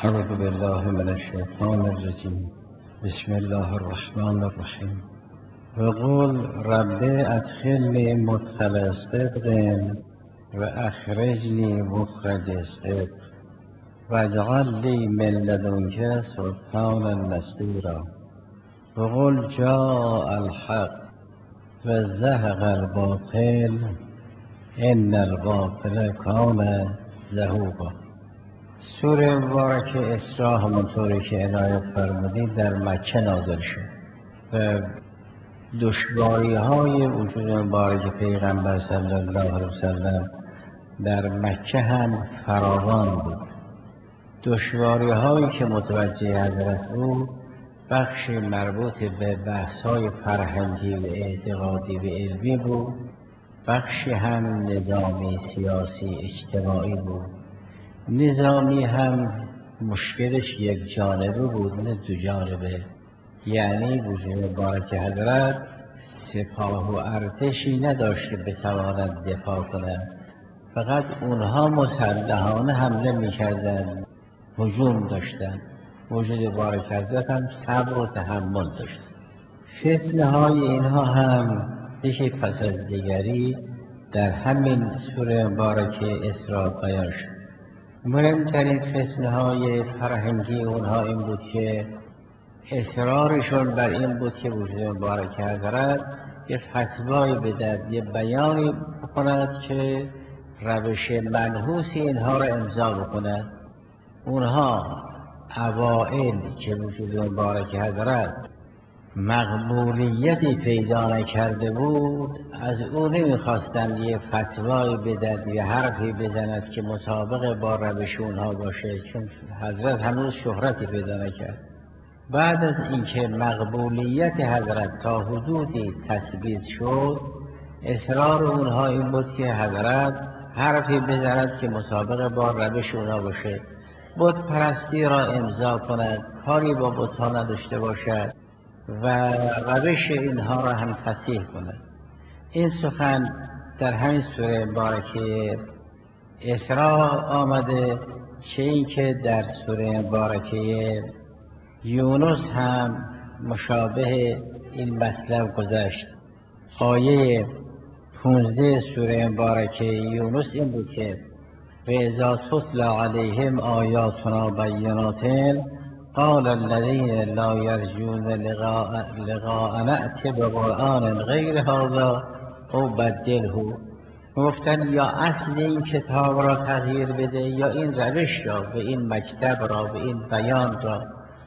اعوذ بالله من الشیطان الرجیم. بسم الله الرحمن الرحیم. وقل رب ادخلنی مدخل صدق و اخرجنی مخرج صدق واجعل لی من لدنک سلطانا نصیرا. وقل جاء الحق و زهق الباطل ان الباطل کان زهوقا. سوره مبارکه اسراء همونطوری که عنایت فرمودید در مکه نازل شد و دشواری های وجود مبارک پیغمبر صلی الله علیه وسلم در مکه هم فراوان بود. دشواری هایی که متوجه حضرت بود بخشی مربوط به بحث های فرهنگی و اعتقادی و علمی بود، بخشی هم نظامی سیاسی اجتماعی بود. نظامی هم مشکلش یک جانبه بود نه دو جانبه، یعنی وجود مبارک حضرت سپاه و ارتشی نداشت که بتواند دفاع کنند، فقط اونها مسلحانه حمله میکردند، هجوم داشتند. وجود مبارک حضرت هم صبر و تحمل داشت. فتنه های اینها هم یکی پس از دیگری در همین سوره مبارکه اسراء بیان شد. مهمترین فتنه های فرهنگی اونها این بود که اصرارشون بر این بود که وجود مبارک حضرت یه فتوایی بدهد، یه بیانی بکند که روش منحوس اینها را امضا بکند. اونها اوائل که وجود مبارک حضرت مقبولیتی پیدا نکرده بود از او نمیخواستند یه فتوایی بدهد یا حرفی بزند که مطابق با روش اونها باشه، چون حضرت هنوز شهرتی پیدا نکرد. بعد از اینکه مقبولیت حضرت تا حدودی تثبیت شد، اصرار اونها این بود که حضرت حرفی بزند که مطابق با روش اونها باشه، بت پرستی را امضا کند، کاری با بت‌ها نداشته باشد و روش اینها را هم تصحیح کند. این سخن در همین سوره مبارکه اسراء آمده، چه این که در سوره مبارکه یونس هم مشابه این مطلب گذشت. آیه 15 سوره مبارکه یونس این بود که و اذا تتلی علیهم آیاتنا بینات قال الذین لا یرجون لقاء نأتی بقرآن غیر هذا او بدله. گفتن یا اصل این کتاب را تغییر بده یا این روش را و این مکتب را و این بیان را.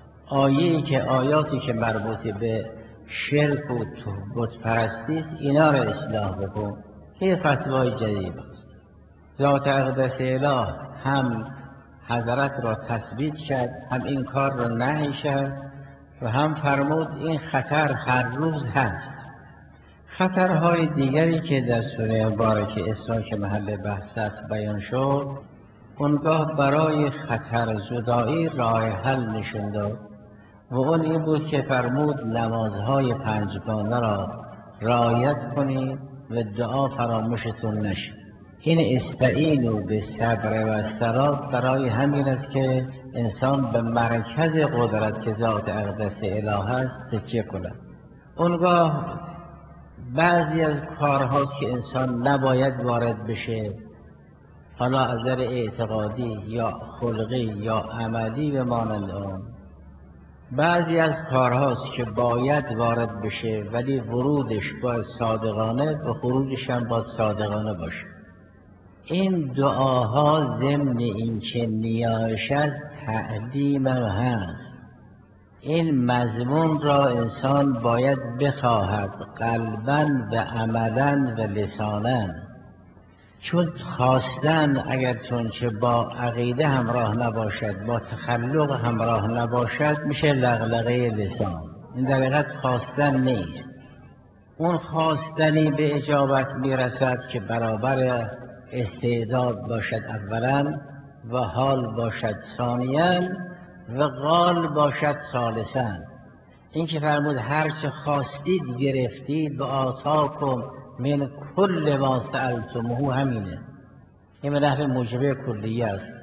آیاتی که مربوط به شرک و بت پرستی است اینا را اصلاح بکن. این فتوای جدید است. ذات اقدس اله هم حضرت را تثبیت کرد، هم این کار را نهی کرد و هم فرمود این خطر هر روز هست. خطرهای دیگری که در سوره مبارکه اسراء که محل بحث است بیان شد، اونگاه برای خطر زدایی راه حل نشون داد و اون این بود که فرمود نمازهای پنجگانه را رعایت کنید و دعا فراموشتون نشه. این استعینوا بالصبر و الصلاة برای همین است که انسان به مرکز قدرت که ذات اقدس اله است تکیه کند. اونگاه بعضی از کارهاست که انسان نباید وارد بشه، حالا از نظر اعتقادی یا خلقی یا عملی و مانند آن. بعضی از کارهاست که باید وارد بشه ولی ورودش باید صادقانه و خروجش هم باید صادقانه باشه. این دعاها ضمن این که نیایش است تعلیم هست. این مضمون را انسان باید بخواهد قلباً و عملاً و لساناً، چون خواستن اگر چونچه با عقیده همراه نباشد، با تخلق همراه نباشد، میشه لغلغه لسان. این در حقیقت خواستن نیست. اون خواستنی به اجابت میرسد که برابر استعداد باشد اولا و حال باشد ثانیاً و قال باشد ثالثاً. این که فرمود هرچه خواستید گرفتید و آتاکم من کل ما سألتموه همینه. این به نحو موجبه کلیه است.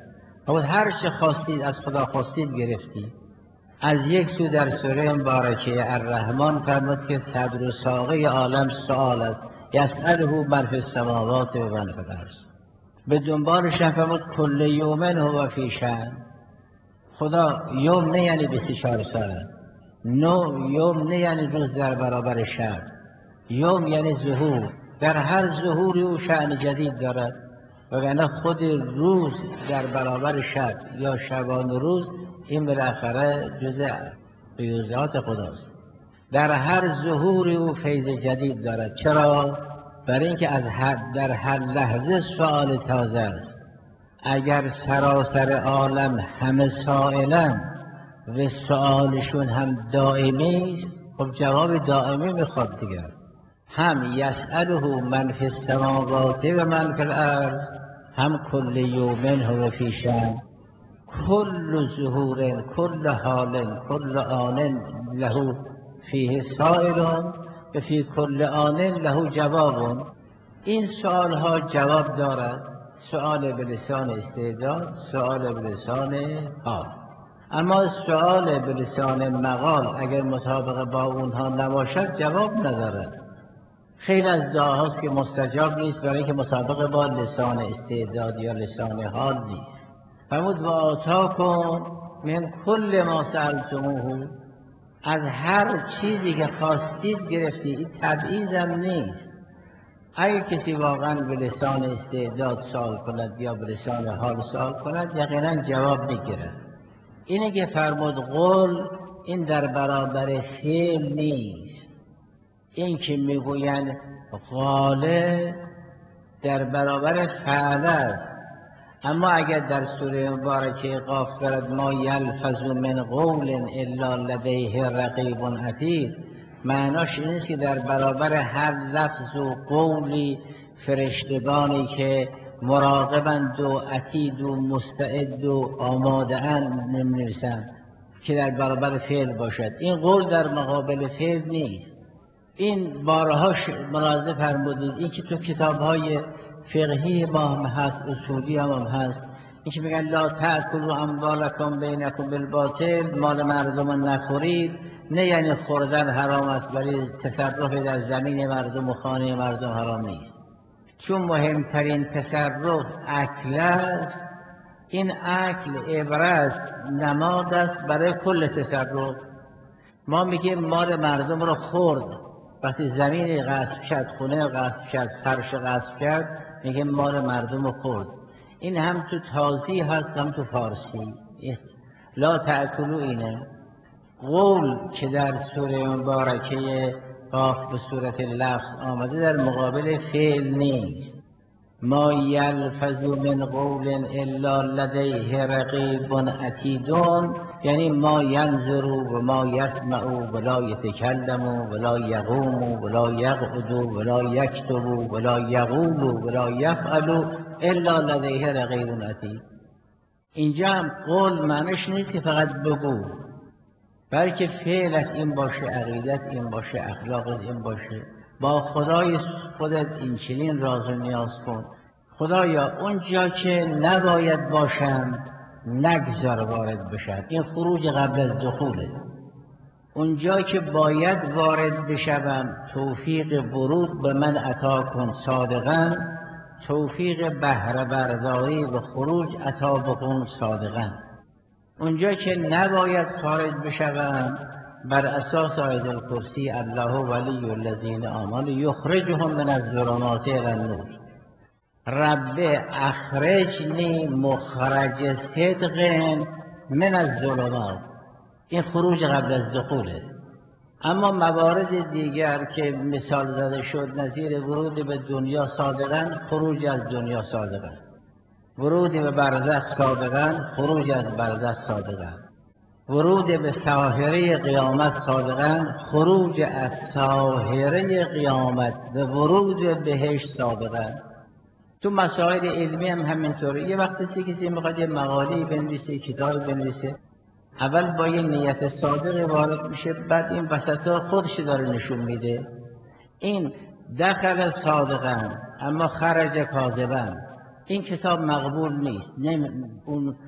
فرمود هر چه خواستید از خدا خواستید گرفتید. از یک سو در سوره مبارکه الرحمن فرمود که صدر و ساقه عالم سؤال است، یسأله من فی السماوات و من فی الارض. به دنبالش فرمود کل یوم هو فی شأن. خدا یوم نه یعنی 24 ساعت، یوم نه یعنی روز در برابر شب، یوم یعنی ظهور. در هر ظهوری او شأن جدید دارد، وگرنه خود روز در برابر شب یا شبان روز این بالاخره جزء قیوزات خداست. در هر ظهوری او فیض جدید دارد. چرا؟ برای اینکه در هر لحظه سؤال تازه است. اگر سراسر عالم همه سائلن و سؤالشون هم دائمی است، خب جواب دائمی میخواد دیگر. هم یسأله من فی السماوات و من فی الارض، هم کل یوم هو فی شأن. کل ظهور کل حال کل آن له فیه سائل و فی کل آن له جواب. این سؤال ها جواب دارد، سؤال به لسان استعداد، سؤال به لسان حال. اما سؤال به لسان مقال اگر مطابق با اونها نباشد جواب ندارد. خیلی از دعاهاست که مستجاب نیست برای که مطابق با لسان استعداد یا لسان حال نیست. فرمود و آتاکم من کل ما سألتموه، از هر چیزی که خواستید گرفتید. این تبعیض هم نیست. اگر کسی واقعا به لسان استعداد سوال کند یا به لسان حال سوال کند یقینا جواب میگیرد. اینه که فرمود قل، این در برابر فعل نیست. این که میگویند قاله در برابر فعل است. اما اگر در سوره مبارکه قاف دارد ما یلفظ من قول الا لدیه رقیب عتید، معناش این است که در برابر هر لفظ و قولی فرشتگانی که مراقبند و عتید و مستعد و آماده اند نمی‌نویسند که در برابر فعل باشد. این قول در مقابل فعل نیست. این بارها ملاحظه فرمودید. این که تو کتاب‌های فقهی ما هم هست، اصولی هم هست، این که میگن لا تأکلوا اموالکم بینکم بالباطل، مال مردم نخورید، نه یعنی خوردن حرام است ولی تصرف در زمین مردم و خانه مردم حرام نیست. چون مهمترین تصرف اکل است، این اکل عبره است، نماد است برای کل تصرف. ما میگیم مال مردم رو خورد، وقتی زمین غصب کرد، خونه غصب کرد، فرش غصب کرد، میگیم مال مردم رو خورد. این هم تو تازی هست هم تو فارسی. لا تأکلوا اینه. قول که در سوره مبارکه قاف به صورت لفظ آمده در مقابل فعل نیست. ما یلفظ من قول الا لدیه رقیب عتید، یعنی ما ینظر و ما یسمع ولا یتکلم ولا یقوم ولا یقعد ولا یکتب ولا یقول ولا یفعل الا لدیه رقیب عتید. اینجا هم قول معنیش نیست که فقط بگو، بلکه فعلت این باشه، عقیدت این باشه، اخلاقت این باشه. با خدای خودت این چنین راز و نیاز کن. خدایا اون جا که نباید باشم نگذار وارد بشم. این خروج قبل از دخوله. اون جا که باید وارد بشم توفیق ورود به من عطا کن صادقاً، توفیق بهره برداری و خروج عطا بکن صادقاً. اونجا که نباید خارج بشوم بر اساس آیه الکرسی الله ولی الذین آمنوا یخرجهم من الظلمات الی النور، رب اخرجنی مخرج صدق من الظلمات. این خروج قبل از دخوله. اما موارد دیگر که مثال زده شد نظیر ورود به دنیا صادقاً، خروج از دنیا صادقاً، ورود به برزخ صادقاً، خروج از برزخ صادقاً، ورود به ساحره قیامت صادقاً، خروج از ساحره قیامت و ورود به بهشت صادقاً. تو مسائل علمی هم همینطوره. یه وقتی کسی میخواد یه مقاله بنویسه، کتاب بنویسه، اول با یه نیت صادق وارد میشه، بعد این وسطا خودش داره نشون میده. این دخل صادقاً اما خرج کاذباً. این کتاب مقبول نیست. اون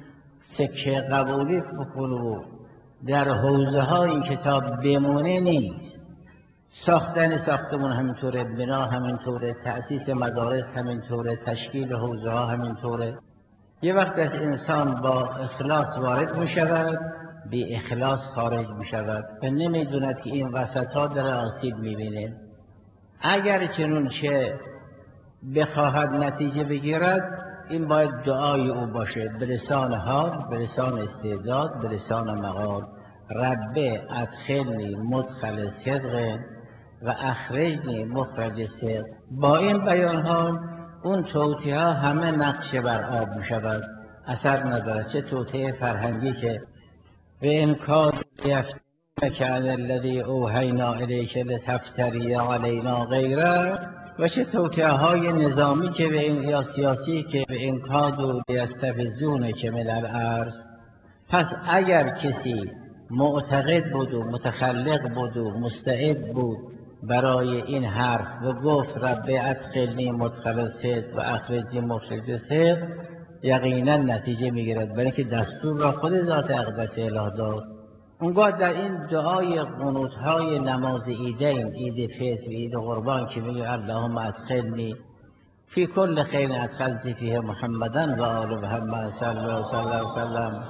سکه قبولی بکنو در حوزه ها این کتاب بمونه نیست. ساختن ساختمون همینطوره، بنا همینطوره، تأسیس مدارس همینطوره، تشکیل حوزه ها همینطوره. یه وقت از انسان با اخلاص وارد می شود، بی اخلاص خارج می شود و نمیدوند که این وسط ها در آسیب می بینه. اگر چنانچه بخواهد نتیجه بگیرد، این باید دعای او باشه، به لسان حال، به لسان استعداد، به لسان مقال. رب ادخلنی مدخل صدق و اخرجنی مخرج صدق. با این بیان ها اون توطئه ها همه نقش بر آب می شود، اثر ندارد. چه توطئه فرهنگی که به انکار یفتنونک عن الذی اوحینا الیک لتفتری علینا غیره، و چه توطئه های نظامی که به این یا سیاسی که به انکار لیستفزونک من الارض. پس اگر کسی معتقد بود و متخلق بود و مستعد بود برای این حرف و گفت رب ادخلنی مدخل صدق و اخرجنی مخرج صدق، یقینا نتیجه میگیرد، برای که دستور را خود ذات اقدس اله داد. اونگاه در این دعای قنوت‌های نماز عیدین، عید فطر و عید قربان، که میگه اللهم ادخلنی فی کل خیر ادخلت فیه محمدا و آل محمد صلی الله علیه و سلم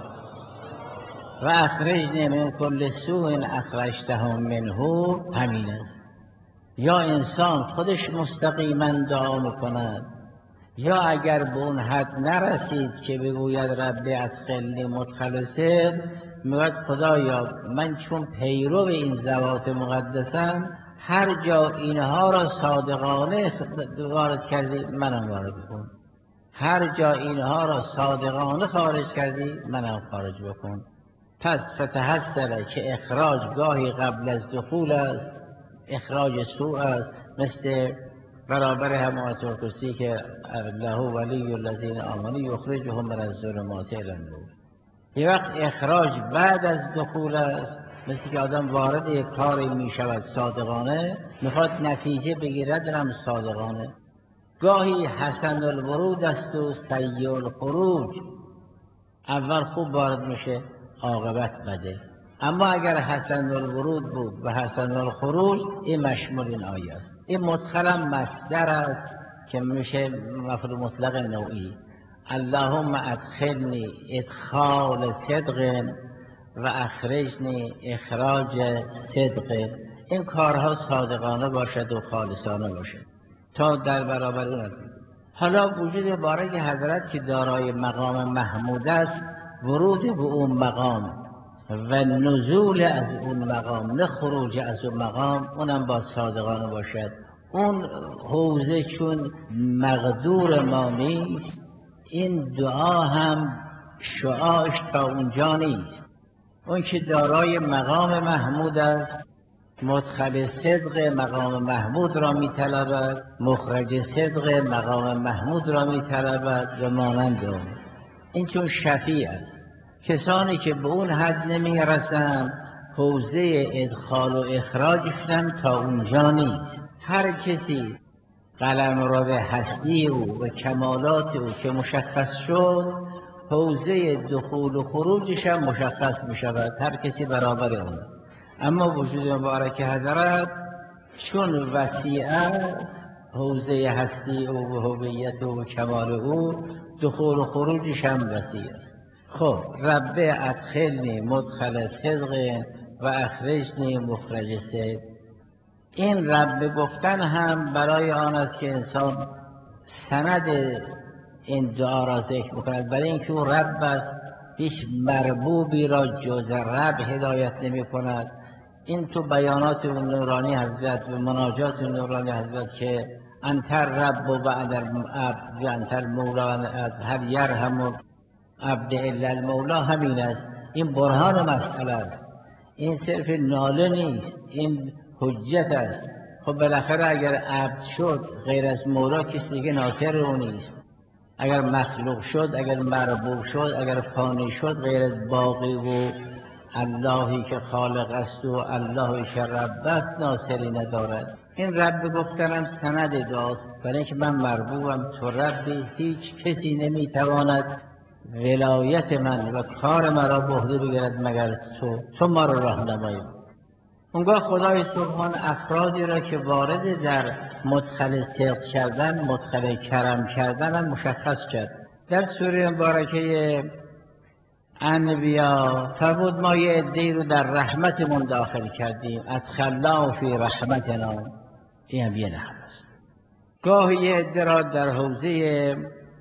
و اخرجنی من کل سوء اخرجتهم منه، همین است. یا انسان خودش مستقیما دعا میکند، یا اگر به اون حد نرسید که بگوید رب ادخلنی مدخل صدق، میگوید خدایا من چون پیرو این ذوات مقدسم، هر جا اینها را صادقانه وارد کردی منم وارد کن، هر جا اینها را صادقانه خارج کردی منم خارج بکن. پس فتحسره که اخراج گاهی قبل از دخول است، اخراج سوء است، مثل برابر همایت القدسی که الله ولی الذین آمنوا یخرجهم من الظلمات الی النور. یه وقت اخراج بعد از دخول است، مثل که آدم وارد یک کاری می شود صادقانه، میخواد نتیجه بگیرد هم صادقانه. گاهی حسن الورود است و سیء الخروج، اول خوب وارد میشه عاقبت بده. اما اگر حسن الورود بود و حسن الخروج، این مشمول این آیه است. این مدخلم مصدر است که میشه مفعول مطلق نوعی. اللهم ادخلنی ادخال صدق و اخرجنی اخراج صدق. این کارها صادقانه باشد و خالصانه باشد تا در برابر اون. حالا وجود بارک حضرت که دارای مقام محمود است، ورود به اون مقام و نزول از اون مقام، نه خروج از اون مقام، اونم با صادقانه باشد. اون حوزه چون مقدور ما نیست، این دعا هم شعاعش تا اونجا نیست. اون که دارای مقام محمود است، مدخل صدق مقام محمود را می طلبد، مخرج صدق مقام محمود را می طلبد و مانند اون. این چون شفیع است. کسانی که به اون حد نمی رسند، حوزه ادخال و اخراجشان تا اونجا نیست. هر کسی قلم را به هستی او و کمالات او که مشخص شد، حوزه دخول و خروجش هم مشخص می شود، هر کسی برابر اون. اما وجود مبارک حضرت چون وسیع است، حوزه هستی او و هویت او و کمال او، دخول و خروجش هم وسیع است. خب رب ادخلنی مدخل صدق و اخرجنی مخرج صدق. این رب گفتن هم برای آن است که انسان سند این دعا را ذکر بکند، برای اینکه او رب است، هیچ مربوبی را جز رب هدایت نمی کند. این تو بیانات نورانی حضرت و مناجات نورانی حضرت که انتر رب و انتر عبد و انتر مولا و هر یرحم عبد الا المولا، همین است. این برهان مسئله است، این صرف ناله نیست، این حجت است. خب بالاخره اگر عبد شد غیر از مولا کسی دیگه ناصر او نیست. اگر مخلوق شد، اگر مربوب شد، اگر فانی شد، غیر از باقی و اللهی که خالق است و اللهی که رب است ناصری ندارد. این رب گفتنم سند دعاست، برای اینکه من مربوبم، تو ربی، هیچ کسی نمیتواند ولایت من و کار مرا به عهده بگیرد مگر تو ما را راهنمایی. اونگاه خدای سبحان افرادی را که وارد در مدخل صدق کردن، مدخل کرم کردن هم مشخص کرد. در سوره مبارکه انبیا فرمود ما یه عده‌ای رو در رحمتمون داخل کردیم، ادخلناه فی رحمتنا. این هم یه نحو است. گاهی یه عده را در حوزه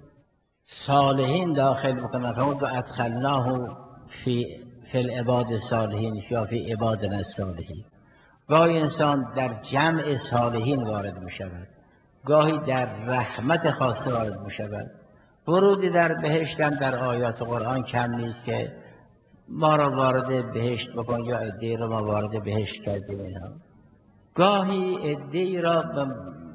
صالحین داخل بکنن، فرمود ادخلناه فی العباد الصالحین یا فی عبادنا الصالحین. گاهی انسان در جمع صالحین وارد می شود، گاهی در رحمت خاصه وارد می شود. ورودی در بهشت هم در آیات قرآن کم نیست که ما را وارد بهشت بکن یا عده‌ای را ما وارد بهشت کردیم. اینها گاهی عده‌ای را به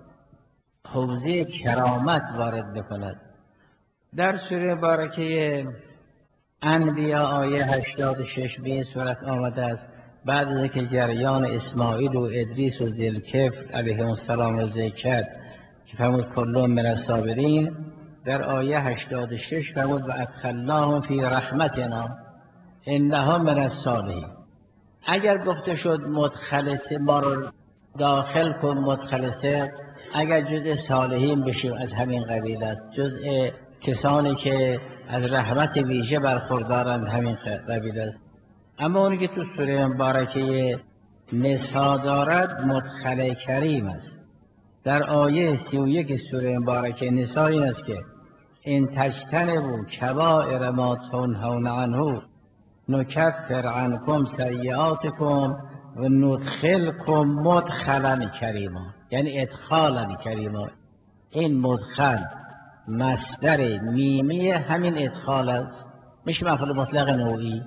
حوزه کرامت وارد بکند. در سوره مبارکه انبیا آیه 86 به این صورت آمده است: بعد از اینکه جریان اسماعیل و ادریس و ذوالکفل علیهم السلام را ذکر کرد که فرمود کل من الصابرین، در آیه 86 فرمود و ادخلناهم فی رحمتنا انها من الصالحین. اگر گفته شد مدخل ما رو داخل کن، مدخل اگر جزء صالحین بشیم از همین قبیل است، جزء کسانی که از رحمت ویژه برخوردارند همین قبیل است. اما اونی که تو سوره مبارکه نساء دارد مدخل کریم است. در آیه 31 سوره مبارکه نساء این است که ان تجتنبوا کبائر ما تنهون عنه نکفر عنکم سیئاتکم و ندخلکم مدخلا کریما، یعنی ادخالا کریما. این مدخل مصدر میمی همین ادخال است، میشه مفعول مطلق نوعی.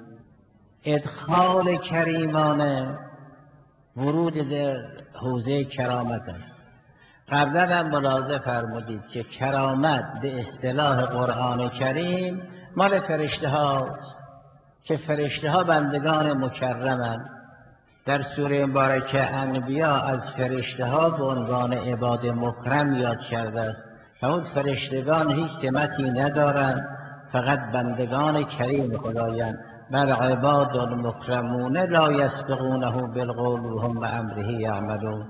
ادخال کریمانه ورود در حوزه کرامت است. قبلا هم ملاحظه فرمودید که کرامت به اصطلاح قرآن کریم مال فرشته هاست که فرشته ها بندگان مکرمند. در سوره مبارکه انبیا از فرشته ها به عنوان عباد مکرم یاد کرده است. فرمود فرشتگان هیچ سمتی ندارند، فقط بندگان کریم خدایند. بل عباد مکرمون لا یسبقونه بالقول و هم بامره یعملون.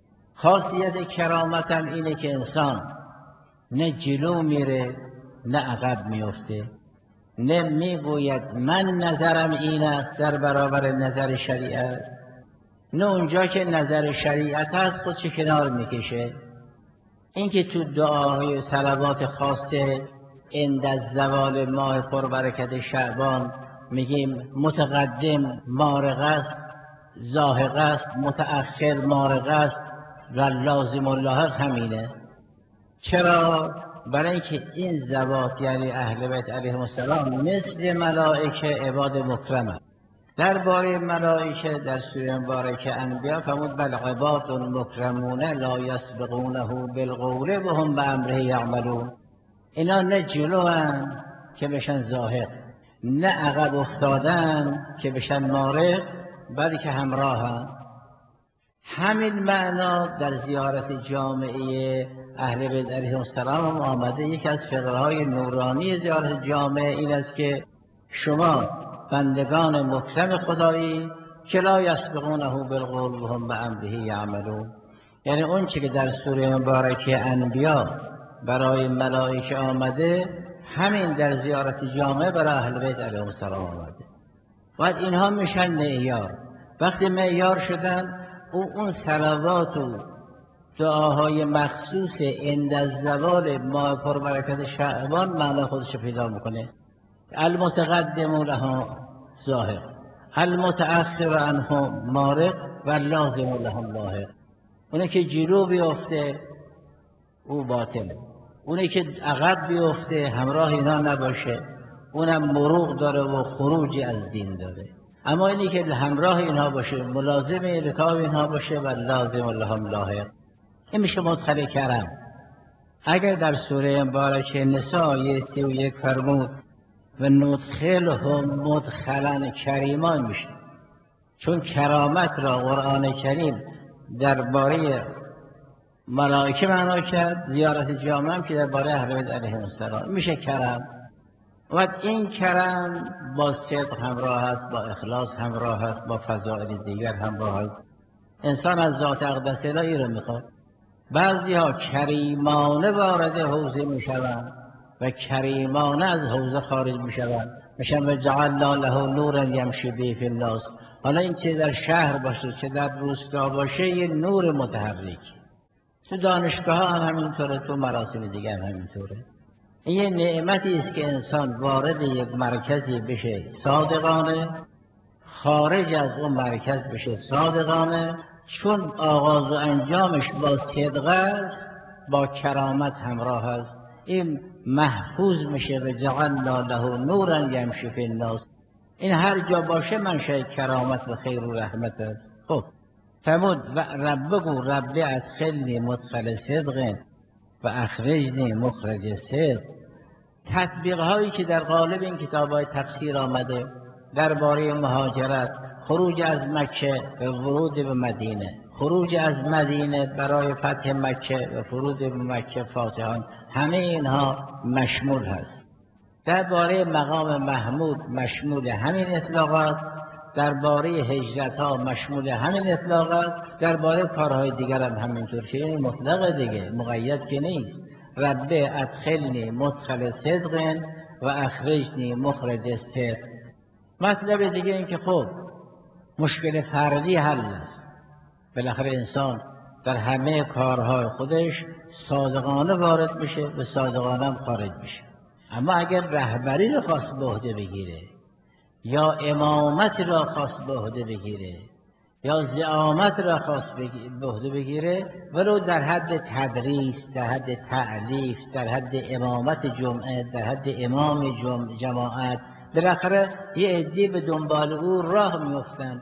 خاصیت کرامت هم اینه که انسان نه جلو میره نه عقب میفته، نه میگوید من نظرم این است در برابر نظر شریعت، نه اونجا که نظر شریعت هست خودش کنار میکشه. این که تو دعاهای صلوات خاصه عند الزوال ماه پربرکت شعبان میگیم متقدم مارق است، زاهق است، متأخر مارق است و لازم اللاحق همینه. چرا؟ برای اینکه این ذوات یعنی اهل بیت علیهم السلام مثل ملائکه عباد مکرمند. درباره ملائکه در سوره مبارکه انبیا فرمود بل عباد مکرمون لا یسبقونه بالقول و هم بامره یعملون. اینا نه جلوان که بشن زاهق، نه عقب افتادن که بشن مارق، بلکه همراهن. همین معنا در زیارت جامعه اهل بیت علیهم السلام هم آمده. یکی از فقرهای نورانی زیارت جامعه این است که شما بندگان مکرم خدایی که لا یسبقونه بالقول و هم بامره یعملون. یعنی اون چی که در سوره مبارکه انبیا برای ملائکه آمده، همین در زیارت جامعه برای اهل بیت علیهم السلام آمده. باید اینها میشن معیار. وقتی معیار شدن، اون صلوات و دعاهای مخصوص عند الزوال ماه پربرکت شعبان معنا خودش پیدا میکنه. المتقدم لهم زاهق، المتأخر عنهم مارق و لازم لهم لاحق. اونه که جلو بیفته او باطله، اونه که عقب بیفته همراه اینا نباشه اونم مروق داره و خروجی از دین داره. اما اینی که همراه اینها باشه، ملازم رکاب اینها باشه و لازم لهم لاحق، این میشه مدخل کرم. اگر در سوره مبارکه نساء آیه 31 فرمود و ندخلهم مدخلا کریما میشه، چون کرامت را قرآن کریم درباره ملائکه معنا کرد، زیارت جامعه هم که درباره اهل بیت علیهم السلام میشه کرم. و این کرم با صدق همراه است، با اخلاص همراه است، با فضائل دیگر همراه است. انسان از ذات اقدس الهی رو میخواد. بعضی ها کریمانه وارد حوزه میشوند و کریمانه از حوزه خارج میشوند. میشن و جعلنا له نورا یمشی به فی الناس. حالا این چه در شهر باشه چه در روستا باشه یه نور متحرک. تو دانشگاه ها هم همینطوره، تو مراسم دیگر هم همینطوره. این یه نعمتی است که انسان وارد یک مرکزی بشه صادقانه، خارج از اون مرکز بشه صادقانه، چون آغاز و انجامش با صدق است، با کرامت همراه است. این محفوظ میشه و جعلنا له نورا یمشی فی الناس. این هر جا باشه منشأ کرامت و خیر و رحمت است. خب فرمود و بگو رب ادخلنی مدخل صدق و اخرجنی مخرج صدق. تطبیق هایی که در قالب این کتاب های تفسیر آمده درباره مهاجرت، خروج از مکه و ورود به مدینه، خروج از مدینه برای فتح مکه و ورود به مکه فاتحان، همه اینها مشمول هست. درباره مقام محمود مشمول همین اطلاقات، درباره هجرت ها مشمول همین اطلاقات، درباره کارهای دیگر هم همینطور که این مطلق دیگه، مقید که نیست. رب ادخلنی مدخل صدق و اخرجنی مخرج صدق. مطلب دیگه این که خب مشکل فردی حل است. بالاخره انسان در همه کارهای خودش صادقانه وارد میشه و صادقانه هم خارج میشه. اما اگر رهبری را خواست به عهده بگیره یا امامت را خواست به عهده بگیره یا زعامت را خواست به عهده بگیره، ولو در حد تدریس، در حد تعلیف، در حد امامت جمعه، در حد امام جماعت، بالاخره یه عده‌ای به دنبال او راه میافتند.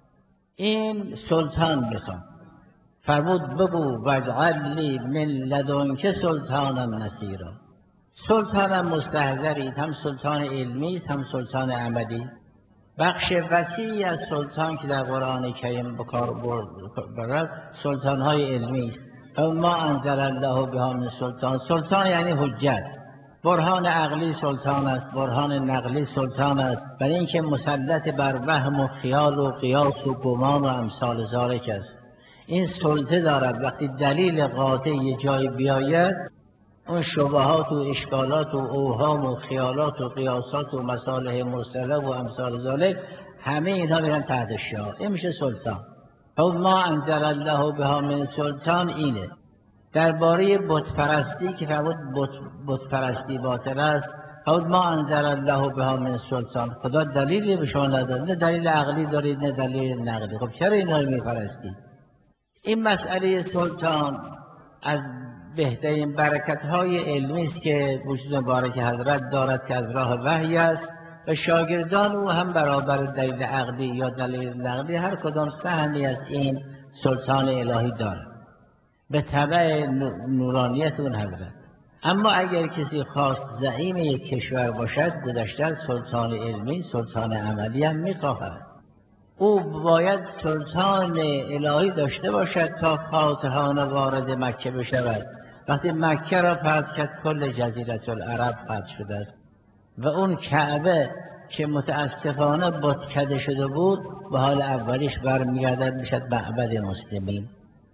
این سلطان میخواد. فرمود بگو واجعل لی من لدنک سلطانا نصیرا. سلطان مستحضرید، هم سلطان علمی است هم سلطان عملی. بخش وسیعی از سلطان که در قرآن کریم به کار برد سلطان های علمی است. ما انزل الله بها من سلطان. سلطان یعنی حجت. برهان عقلی سلطان است، برهان نقلی سلطان است، برای اینکه مسلط بر وهم و خیال و قیاس و گمان و امثال ذالک است. این سلطه دارد وقتی دلیل قاطع یه جای بیاید، اون شبهات و اشکالات و اوهام و خیالات و قیاسات و مصالح مرسله و امثال ذالک همه اینا میرن تحت شعار. این میشه سلطان. ما انزل الله بها من سلطان اینه. درباره بت پرستی که فرمود بت پرستی باطل است، ما انزل الله بها من سلطان. خدا دلیلی به شما نداد، نه دلیل عقلی دارید نه دلیل نقلی. خب چرا اینا رو میپرستید؟ این مسئله سلطان از بهترین برکت‌های علمی است که وجود مبارک حضرت دارد که از راه وحی است و شاگردان او هم برابر دلیل عقلی یا دلیل نقلی هر کدام سهمی از این سلطان الهی دارد به تبع نورانیت اون حضرت. اما اگر کسی خاص زعیم یک کشور باشد، گذشته از سلطان علمی سلطان عملی هم می‌خواهد. او باید سلطان الهی داشته باشد تا فاتحانه وارد مکه بشود. وقتی مکه را فتح کرد کل جزیره العرب فتح شده است و اون کعبه که متاسفانه بتکده شده بود به حال اولیش برمیگردد میشد معبد مسلمین.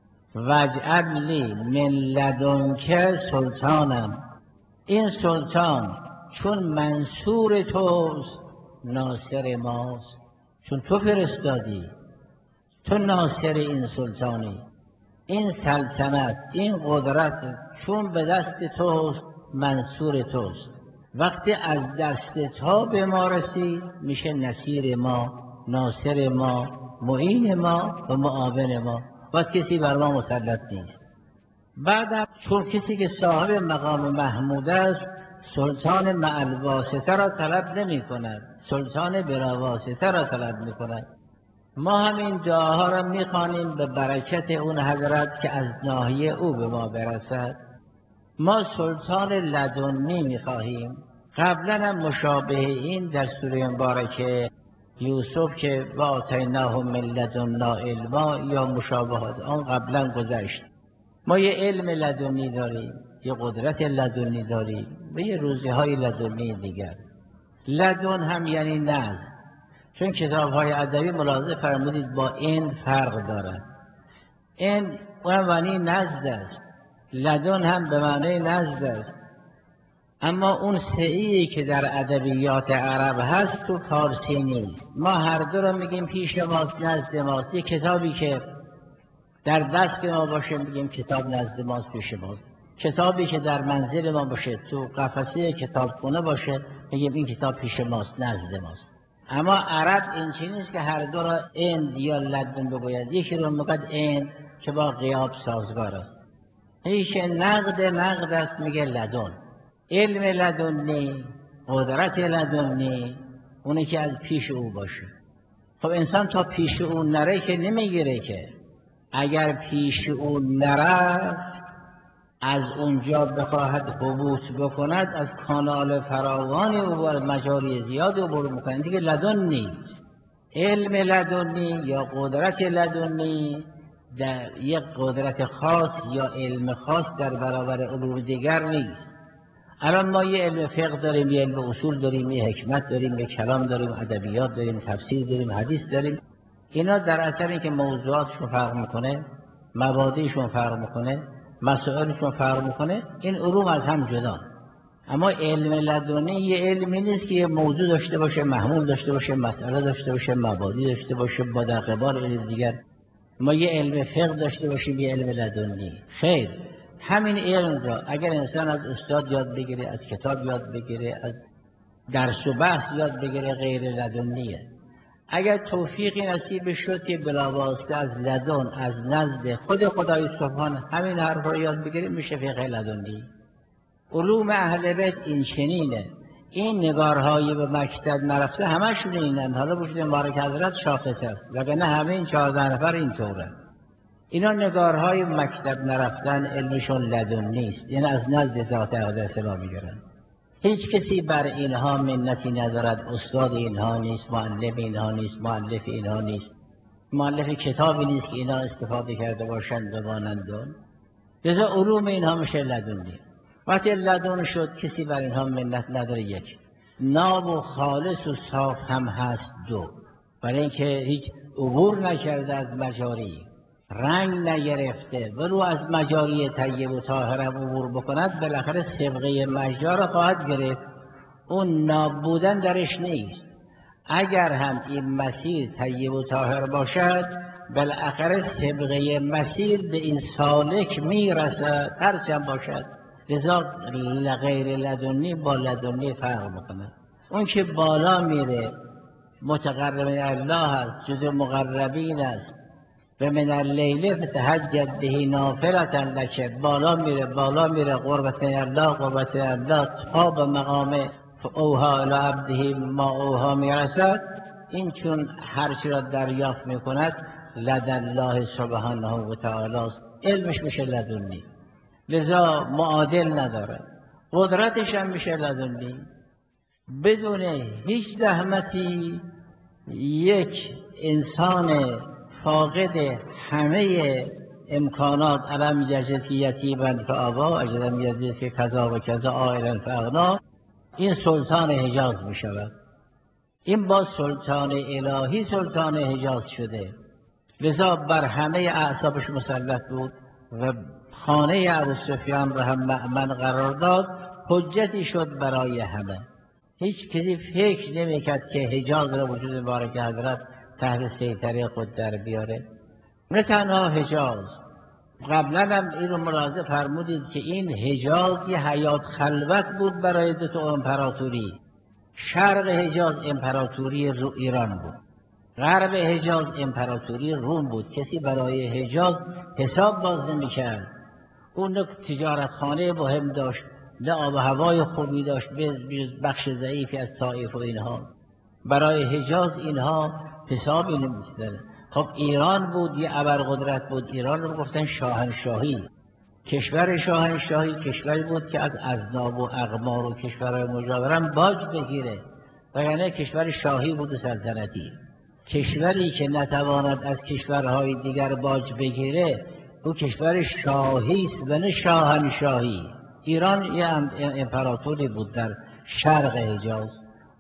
واجعل لی من لدنک سلطانم. این سلطان چون منصور توست ناصر ماست، چون تو فرستادی، تو ناصر این سلطانی، این سلطنت، این قدرت چون به دست توست منصور توست. وقتی از دست تا به ما رسید میشه نصیر ما، ناصر ما، معین ما و معاون ما. وقت کسی بر ما مسلط نیست. بعدم چون کسی که صاحب مقام محمود است سلطان مع الواسطه را طلب نمی کند، سلطان بلا واسطه را طلب می کند. ما همین دعاها را می خوانیم به برکت اون حضرت که از ناحیه او به ما برسد. ما سلطان لدنی می خواهیم. قبلا هم مشابه این در سوره مبارکه یوسف که و آتیناه من لدنا علما یا مشابهات آن قبلا گذشت. ما یه علم لدنی داریم، یه قدرت لدنی داریم و یه روزی های لدنی دیگر. لدن هم یعنی نزد، چون کتاب های ادبی ملاحظه فرمودید با این فرق دارد. این اون معنی نزد است، لدن هم به معنی نزد است، اما اون سعی که در ادبیات عرب هست تو فارسی نیست. ما هر دو رو میگیم پیش ماست، نزد ماست. یک کتابی که در دست ما باشه میگیم کتاب نزد ماست، پیش ماست. کتابی که در منزل ما باشه، تو قفسه کتابخونه باشه، میگیم این کتاب پیش ماست، نزد ماست. اما عرب این چیزی نیست که هر دو را اند یا لدن بگوید. یکی رو میگه اند که با غیاب سازگار است، هیچ نقد است میگه لدن. علم لدنی، قدرت لدنی، اونی که از پیش او باشه. خب انسان تا پیش او نره که نمیگیره که. اگر پیش او نرفت، از اونجا بخواهد حبوط بکند، از کانال فراوانی عبور، مجاری زیاد عبور میکنه، دیگه لدن نیست. علم لدنی یا قدرت لدنی در یک قدرت خاص یا علم خاص در برابر علوم دیگر نیست. الان ما یه علم فقه داریم، یه علم اصول داریم، یه حکمت داریم، یه کلام داریم، ادبیات داریم، تفسیر داریم، حدیث داریم. اینا در اثر اینکه موضوعاتشون فرق میکنه، مبادیشون فرق میکنه، مسائلشون فرق میکنه، این علوم از هم جدا. اما علم لدنی یه علمی نیست که یه موضوع داشته باشه، محمول داشته باشه، مسئله داشته باشه، مبادی داشته باشه، با در قبال علم دیگر. ما یه علم فقه داشته باشیم، یه علم لدنی. خیر، همین علم را اگر انسان از استاد یاد بگیره، از کتاب یاد بگیره، از درس و بحث یاد بگیره، غیر لدنیه. اگر توفیقی نصیب شد که بلاواسطه از لدن، از نزد خود خدای سبحان همین حرف را یاد بگیره، میشه فقه لدنی. علوم اهل بیت این چنینه. این نگارهای به مکتب نرفته همشون اینن. حالا وجود مبارک حضرت شاخص است، وگرنه همه این 14 نفر این طوره. اینا نگارهای مکتب نرفتن، علمشون لدن نیست، یعنی از نزد ذات اقدس را میگرن. هیچ کسی بر اینها منتی ندارد. استاد اینها نیست، مؤلف اینها نیست، مؤلف اینها نیست، مؤلف کتابی نیست که اینا استفاده کرده باشند بمانند. لذا علوم اینها میشه لدنی. وقتی لدن شد کسی بر اینها منت نداره. یک، ناب و خالص و صاف هم هست. دو، برای اینکه هیچ عبور نکرده از مجاری، رنگ نگرفته، ولو از مجاری طیب و طاهر عبور بکند، بالاخره سبقه مجار خواهد گرفت. اون ناب بودن درش نیست. اگر هم این مسیر طیب و طاهر باشد، بالاخره سبقه مسیر به این سالک میرسد، هرچند باشد. لذا غیر لدنی با لدنی فرق میکنه. اون که بالا میره متقرب الله است، جز مقربین است. و من اللیل فتهجد به نافلة لک، بالا میره قربت الله تا به مقام اوها الی عبده ما اوها میرسد. این چون هرچی را دریافت میکند لدن الله سبحانه و تعالی است، علمش میشه لدنی. لذا معادل نداره. قدرتش هم میشه لدنی. بدون هیچ زحمتی یک انسان فاقد همه امکانات، علم یجد که یتیما فآوا، اجدم یجد که کذا و کذا عائلا فاغنا، این سلطان حجاز می شود. این با سلطان الهی سلطان حجاز شده. لذا بر همه اعصابش مسلط بود و خانه ابوسفیان را هم مأمن قرار داد. حجتی شد برای همه. هیچ کسی فکر نمی‌کرد که حجاز را وجود مبارک حضرت تحت سیطره خود در بیاره. نه تنها حجاز، قبلا هم این رو ملاحظه فرمودید که این حجاز یه حیات خلوت بود برای دو تا امپراتوری. شرق حجاز امپراتوری ایران بود، غرب حجاز امپراتوری روم بود. کسی برای حجاز حساب باز نمی‌کرد. اون نه تجارت خانه مهم داشت، نه آب و هوای خوبی داشت، بخش ضعیفی از طائف و اینها. برای حجاز اینها حسابی نمی‌کردن. خب ایران بود، یه ابرقدرت بود. ایران رو گفتن شاهنشاهی. کشور شاهنشاهی کشوری بود که از اذناب و اقمار و کشورهای مجاورم باج بگیره، وگرنه کشور شاهی بود و سلطنتی. کشوری که نتواند از کشورهای دیگر باج بگیره، او کشور شاهی است و نه شاهنشاهی. ایران یه امپراتوری بود در شرق حجاز.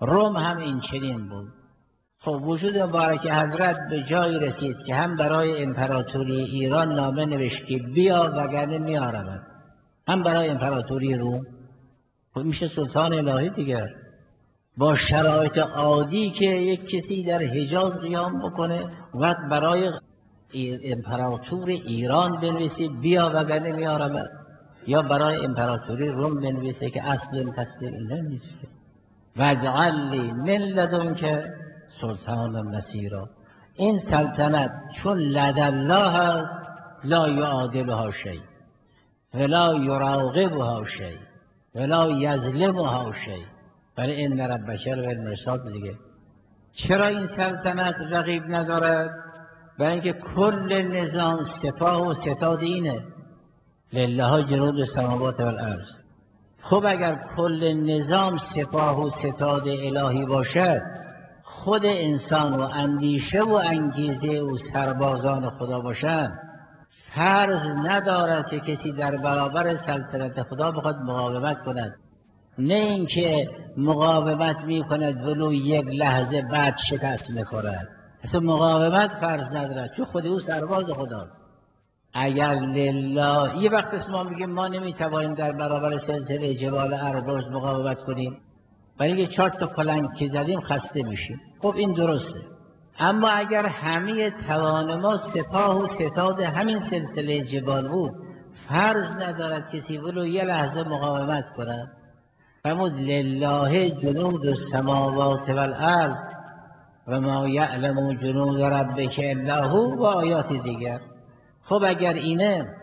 روم هم این چنین بود. خب وجود مبارک حضرت به جایی رسید که هم برای امپراتوری ایران نامه نوشت که بیا وگرنه میارمت، هم برای امپراتوری روم. خب میشه سلطان الهی دیگر. با شرایط عادی که یک کسی در حجاز قیام بکنه وقت برای امپراتور ایران بنویسه بیا وگرنه میارمت، یا برای امپراتوری روم بنویسه که اصل تسلیم اینا نیست. واجعل لی من لدنک سلطان نصیرا. این سلطنت چون لدالله هست لا یعادلها شیء ولا یراقبها شیء ولا یظلمها شیء، ولی ان ربک بالمرصاد دیگه. چرا این سلطنت رقیب ندارد؟ برای اینکه کل نظام سپاه و ستاد اینه، لله جنود السماوات والارض. خب اگر کل نظام سپاه و ستاد الهی باشد، خود انسان و اندیشه و انگیزه و سربازان خدا باشند، فرض ندارد که کسی در برابر سلطنت خدا بخواد مقاومت کند. نه اینکه مقاومت می کند ولو یک لحظه بعد شکست میخورد، اصلا مقاومت فرض ندارد چون خود او سرباز خداست. اگر لله یه وقت است ما میگیم ما نمیتوانیم در برابر سلسله جبال اربرز مقاومت کنیم، ولی اینکه 4 تا کلنگ که زدیم خسته میشیم. خب این درسته، اما اگر همه توان ما سپاه و ستاد همین سلسله جبال بود، فرض ندارد کسی ولو یه لحظه مقاومت کند. فرمود لله جنود السماوات والارض و ما یعلم جنود ربک الا هو و آیات دیگر. خب اگر اینه،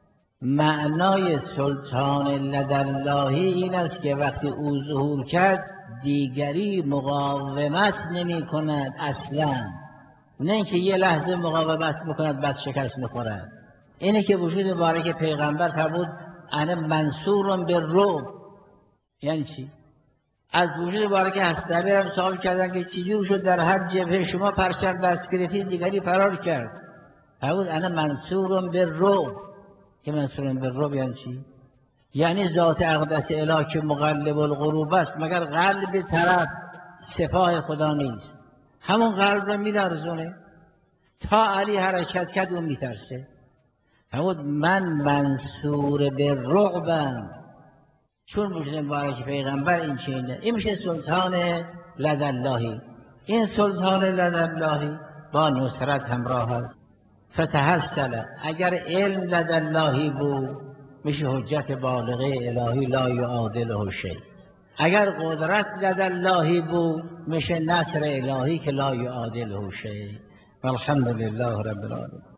معنای سلطان لداللهی این است که وقتی او ظهور کرد دیگری مقاومت نمی کند اصلا، نه اینکه یه لحظه مقاومت بکند بعد شکست میخورد. اینه که وجود مبارک پیغمبر فرمود انا منصور بالرعب. یعنی چی؟ از وجود مبارک هستنبی هم سوال کردن که چجور شد در هر جبهه شما پرچم دست گرفتید دیگری فرار کرد؟ فرمود انا منصور بالرعب. که منصور بالرعب یعنی چی؟ یعنی ذات اقدس اله که مغلب القلوب است، مگر قلب طرف سپاه خدا نیست؟ همون قلب رو میلرزونه، تا علی حرکت کرد اون میترسه. فرمود من منصور بالرعبم، چون وجود مبارک پیغمبر این چینه. این میشه سلطان لداللهی. این سلطان لداللهی با نصرت همراه است. فتحصل، اگر علم لداللهی بود میشه حجت بالغه الهی لا یعادله شیء. اگر قدرت لداللهی بود میشه نصر الهی که لا یعادله شیء. والحمد لله رب العالمین.